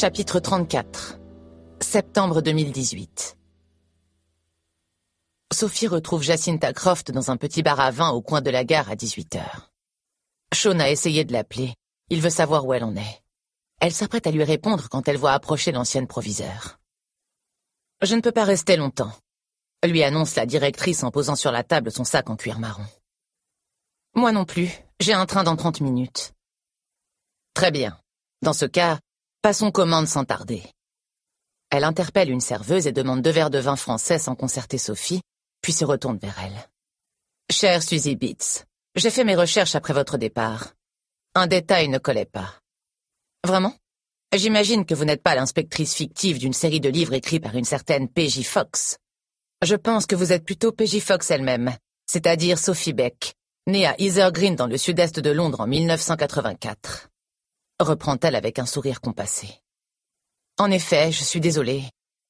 Chapitre 34. Septembre 2018. Sophie retrouve Jacinta Croft dans un petit bar à vin au coin de la gare à 18h. Sean a essayé de l'appeler. Il veut savoir où elle en est. Elle s'apprête à lui répondre quand elle voit approcher l'ancienne proviseure. « Je ne peux pas rester longtemps », lui annonce la directrice en posant sur la table son sac en cuir marron. « Moi non plus, j'ai un train dans 30 minutes. » Très bien. Dans ce cas, passons commande sans tarder. Elle interpelle une serveuse et demande 2 verres de vin français sans concerter Sophie, puis se retourne vers elle. « Chère Suzy Beats, j'ai fait mes recherches après votre départ. Un détail ne collait pas. » « Vraiment ? J'imagine que vous n'êtes pas l'inspectrice fictive d'une série de livres écrits par une certaine P.J. Fox. Je pense que vous êtes plutôt P.J. Fox elle-même, c'est-à-dire Sophie Beck, née à Heather Green dans le sud-est de Londres en 1984. » Reprend-elle avec un sourire compassé. « En effet, je suis désolée.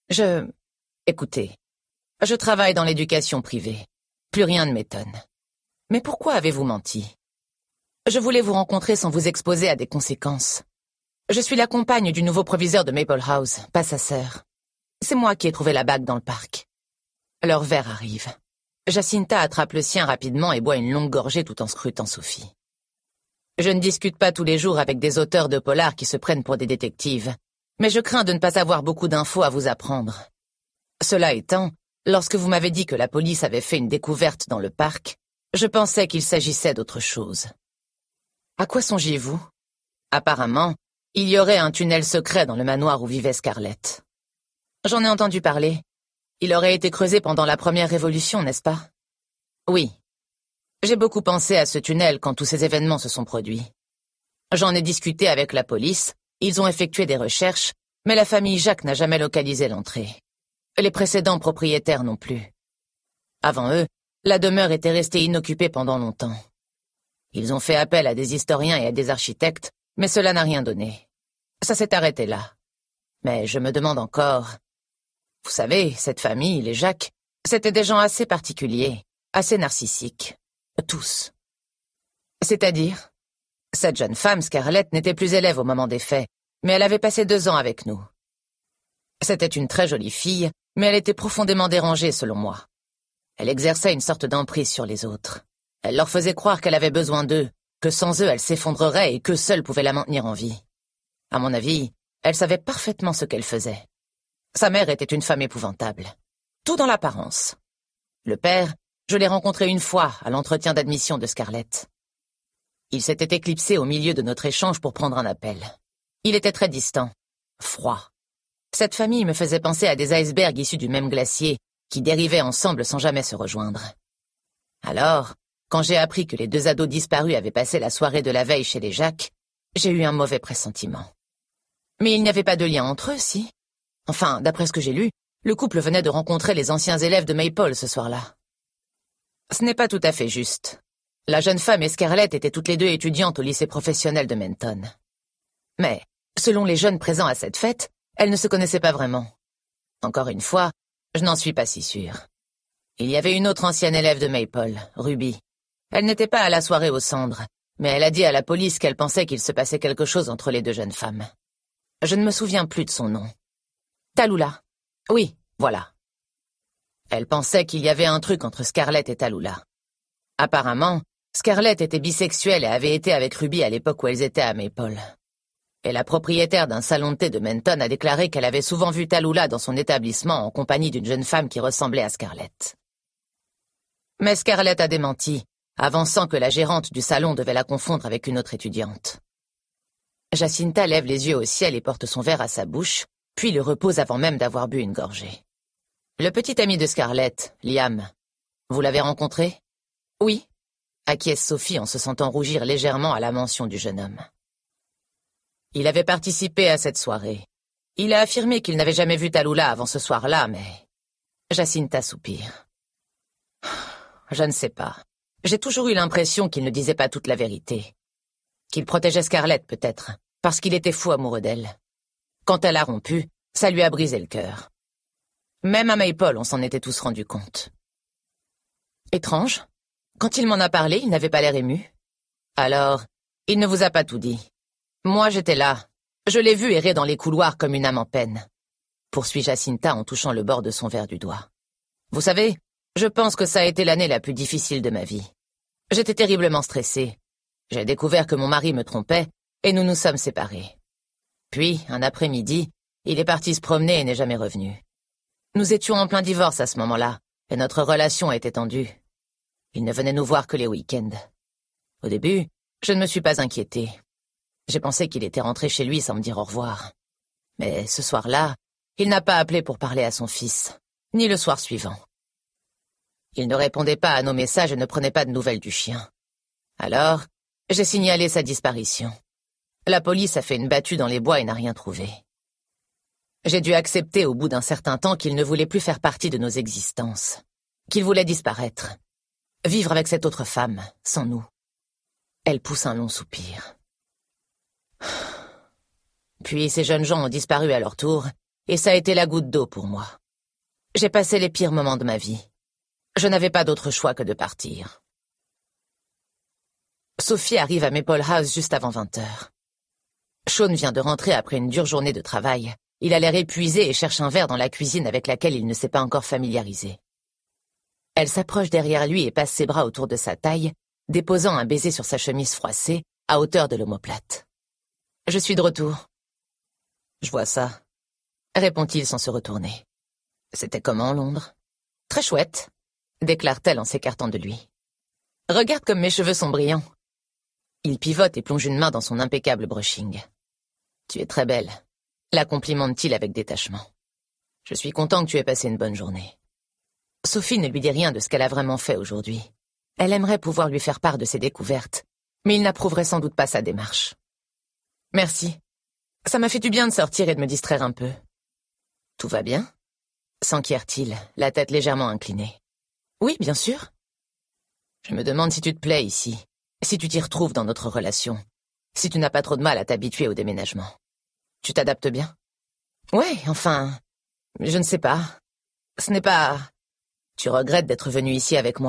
Écoutez, je travaille dans l'éducation privée. Plus rien ne m'étonne. Mais pourquoi avez-vous menti ? Je voulais vous rencontrer sans vous exposer à des conséquences. Je suis la compagne du nouveau proviseur de Maple House, pas sa sœur. C'est moi qui ai trouvé la bague dans le parc. » Leur verre arrive. Jacinta attrape le sien rapidement et boit une longue gorgée tout en scrutant Sophie. « Je ne discute pas tous les jours avec des auteurs de polars qui se prennent pour des détectives, mais je crains de ne pas avoir beaucoup d'infos à vous apprendre. Cela étant, lorsque vous m'avez dit que la police avait fait une découverte dans le parc, je pensais qu'il s'agissait d'autre chose. À quoi songiez-vous ? Apparemment, il y aurait un tunnel secret dans le manoir où vivait Scarlett. J'en ai entendu parler. Il aurait été creusé pendant la première révolution, n'est-ce pas ? Oui. J'ai beaucoup pensé à ce tunnel quand tous ces événements se sont produits. J'en ai discuté avec la police, ils ont effectué des recherches, mais la famille Jacques n'a jamais localisé l'entrée. Les précédents propriétaires non plus. Avant eux, la demeure était restée inoccupée pendant longtemps. Ils ont fait appel à des historiens et à des architectes, mais cela n'a rien donné. Ça s'est arrêté là. Mais je me demande encore... Vous savez, cette famille, les Jacques, c'étaient des gens assez particuliers, assez narcissiques. Tous. C'est-à-dire, cette jeune femme, Scarlett, n'était plus élève au moment des faits, mais elle avait passé 2 ans avec nous. C'était une très jolie fille, mais elle était profondément dérangée, selon moi. Elle exerçait une sorte d'emprise sur les autres. Elle leur faisait croire qu'elle avait besoin d'eux, que sans eux, elle s'effondrerait et qu'eux seuls pouvaient la maintenir en vie. À mon avis, elle savait parfaitement ce qu'elle faisait. Sa mère était une femme épouvantable. Tout dans l'apparence. Le père, je l'ai rencontré une fois à l'entretien d'admission de Scarlett. Il s'était éclipsé au milieu de notre échange pour prendre un appel. Il était très distant, froid. Cette famille me faisait penser à des icebergs issus du même glacier, qui dérivaient ensemble sans jamais se rejoindre. Alors, quand j'ai appris que les 2 ados disparus avaient passé la soirée de la veille chez les Jacques, j'ai eu un mauvais pressentiment. Mais il n'y avait pas de lien entre eux, si ? Enfin, d'après ce que j'ai lu, le couple venait de rencontrer les anciens élèves de Maple ce soir-là. Ce n'est pas tout à fait juste. La jeune femme et Scarlett étaient toutes les 2 étudiantes au lycée professionnel de Menton. Mais, selon les jeunes présents à cette fête, elles ne se connaissaient pas vraiment. Encore une fois, je n'en suis pas si sûre. Il y avait une autre ancienne élève de Maple, Ruby. Elle n'était pas à la soirée aux cendres, mais elle a dit à la police qu'elle pensait qu'il se passait quelque chose entre les 2 jeunes femmes. Je ne me souviens plus de son nom. Tallulah. Oui, voilà. Elle pensait qu'il y avait un truc entre Scarlett et Tallulah. Apparemment, Scarlett était bisexuelle et avait été avec Ruby à l'époque où elles étaient à Maple. Et la propriétaire d'un salon de thé de Menton a déclaré qu'elle avait souvent vu Tallulah dans son établissement en compagnie d'une jeune femme qui ressemblait à Scarlett. Mais Scarlett a démenti, avançant que la gérante du salon devait la confondre avec une autre étudiante. Jacinta lève les yeux au ciel et porte son verre à sa bouche, puis le repose avant même d'avoir bu une gorgée. Le petit ami de Scarlett, Liam, vous l'avez rencontré ? Oui, acquiesce Sophie en se sentant rougir légèrement à la mention du jeune homme. Il avait participé à cette soirée. Il a affirmé qu'il n'avait jamais vu Tallulah avant ce soir-là, mais... Jacinta soupire. Je ne sais pas. J'ai toujours eu l'impression qu'il ne disait pas toute la vérité. Qu'il protégeait Scarlett, peut-être, parce qu'il était fou amoureux d'elle. Quand elle a rompu, ça lui a brisé le cœur. Même à Maple, on s'en était tous rendus compte. Étrange. Quand il m'en a parlé, il n'avait pas l'air ému. Alors, il ne vous a pas tout dit. Moi, j'étais là, Je l'ai vu errer dans les couloirs comme une âme en peine, poursuit Jacinta en touchant le bord de son verre du doigt. Vous savez, je pense que ça a été l'année la plus difficile de ma vie. J'étais terriblement stressée. J'ai découvert que mon mari me trompait et nous nous sommes séparés. Puis, un après-midi, il est parti se promener et n'est jamais revenu. Nous étions en plein divorce à ce moment-là, et notre relation était tendue. Il ne venait nous voir que les week-ends. Au début, je ne me suis pas inquiétée. J'ai pensé qu'il était rentré chez lui sans me dire au revoir. Mais ce soir-là, il n'a pas appelé pour parler à son fils, ni le soir suivant. Il ne répondait pas à nos messages et ne prenait pas de nouvelles du chien. Alors, j'ai signalé sa disparition. La police a fait une battue dans les bois et n'a rien trouvé. J'ai dû accepter au bout d'un certain temps qu'il ne voulait plus faire partie de nos existences, qu'il voulait disparaître, vivre avec cette autre femme, sans nous. Elle pousse un long soupir. Puis ces jeunes gens ont disparu à leur tour, et ça a été la goutte d'eau pour moi. J'ai passé les pires moments de ma vie. Je n'avais pas d'autre choix que de partir. Sophie arrive à Maple House juste avant 20h. Sean vient de rentrer après une dure journée de travail. Il a l'air épuisé et cherche un verre dans la cuisine avec laquelle il ne s'est pas encore familiarisé. Elle s'approche derrière lui et passe ses bras autour de sa taille, déposant un baiser sur sa chemise froissée, à hauteur de l'omoplate. « Je suis de retour. »« Je vois ça. » répond-il sans se retourner. « C'était comment, Londres ?»« Très chouette. » déclare-t-elle en s'écartant de lui. « Regarde comme mes cheveux sont brillants. » Il pivote et plonge une main dans son impeccable brushing. « Tu es très belle. » la complimente-t-il avec détachement. « Je suis content que tu aies passé une bonne journée. » Sophie ne lui dit rien de ce qu'elle a vraiment fait aujourd'hui. Elle aimerait pouvoir lui faire part de ses découvertes, mais il n'approuverait sans doute pas sa démarche. « Merci. Ça m'a fait du bien de sortir et de me distraire un peu. »« Tout va bien ?» s'enquiert-il, la tête légèrement inclinée. « Oui, bien sûr. »« Je me demande si tu te plais ici, si tu t'y retrouves dans notre relation, si tu n'as pas trop de mal à t'habituer au déménagement. Tu t'adaptes bien ? » « Ouais, enfin, je ne sais pas. Ce n'est pas... » « Tu regrettes d'être venu ici avec moi ?»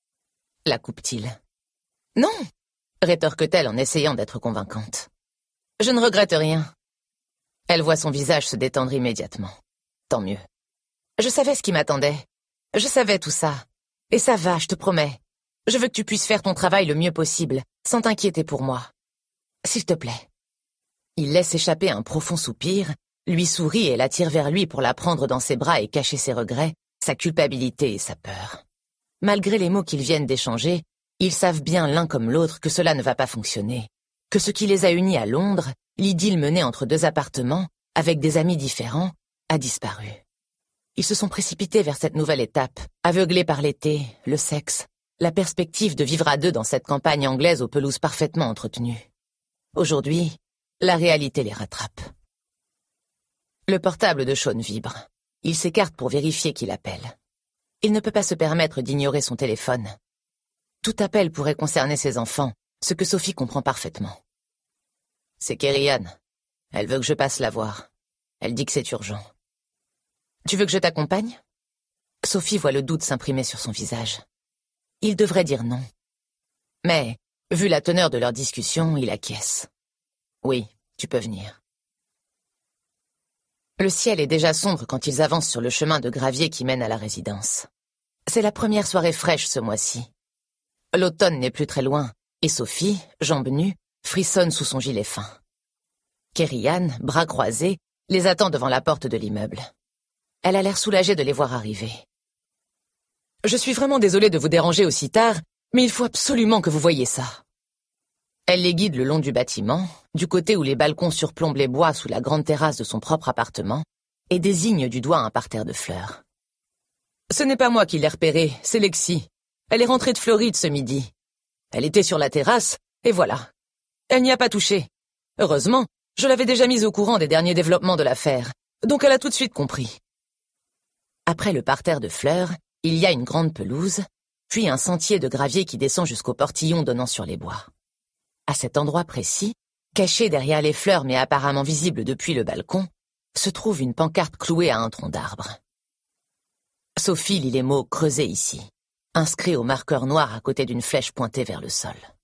La coupe-t-il. « Non !» rétorque-t-elle en essayant d'être convaincante. « Je ne regrette rien. » Elle voit son visage se détendre immédiatement. Tant mieux. Je savais ce qui m'attendait. Je savais tout ça. Et ça va, je te promets. Je veux que tu puisses faire ton travail le mieux possible, sans t'inquiéter pour moi. S'il te plaît. Il laisse échapper un profond soupir, lui sourit et l'attire vers lui pour la prendre dans ses bras et cacher ses regrets, sa culpabilité et sa peur. Malgré les mots qu'ils viennent d'échanger, ils savent bien l'un comme l'autre que cela ne va pas fonctionner, que ce qui les a unis à Londres, l'idylle menée entre deux appartements, avec des amis différents, a disparu. Ils se sont précipités vers cette nouvelle étape, aveuglés par l'été, le sexe, la perspective de vivre à deux dans cette campagne anglaise aux pelouses parfaitement entretenues. Aujourd'hui, la réalité les rattrape. Le portable de Sean vibre. Il s'écarte pour vérifier qui l'appelle. Il ne peut pas se permettre d'ignorer son téléphone. Tout appel pourrait concerner ses enfants, ce que Sophie comprend parfaitement. C'est Kerry-Ann. Elle veut que je passe la voir. Elle dit que c'est urgent. Tu veux que je t'accompagne ? Sophie voit le doute s'imprimer sur son visage. Il devrait dire non. Mais, vu la teneur de leur discussion, il acquiesce. Oui, tu peux venir. Le ciel est déjà sombre quand ils avancent sur le chemin de gravier qui mène à la résidence. C'est la première soirée fraîche ce mois-ci. L'automne n'est plus très loin, et Sophie, jambes nues, frissonne sous son gilet fin. Kerry-Ann, bras croisés, les attend devant la porte de l'immeuble. Elle a l'air soulagée de les voir arriver. « Je suis vraiment désolée de vous déranger aussi tard, mais il faut absolument que vous voyiez ça. » Elle les guide le long du bâtiment, du côté où les balcons surplombent les bois sous la grande terrasse de son propre appartement, et désigne du doigt un parterre de fleurs. « Ce n'est pas moi qui l'ai repérée, c'est Lexi. Elle est rentrée de Floride ce midi. Elle était sur la terrasse, et voilà. Elle n'y a pas touché. Heureusement, je l'avais déjà mise au courant des derniers développements de l'affaire, donc elle a tout de suite compris. » Après le parterre de fleurs, il y a une grande pelouse, puis un sentier de gravier qui descend jusqu'au portillon donnant sur les bois. À cet endroit précis, caché derrière les fleurs mais apparemment visible depuis le balcon, se trouve une pancarte clouée à un tronc d'arbre. Sophie lit les mots creusés ici, inscrits au marqueur noir à côté d'une flèche pointée vers le sol.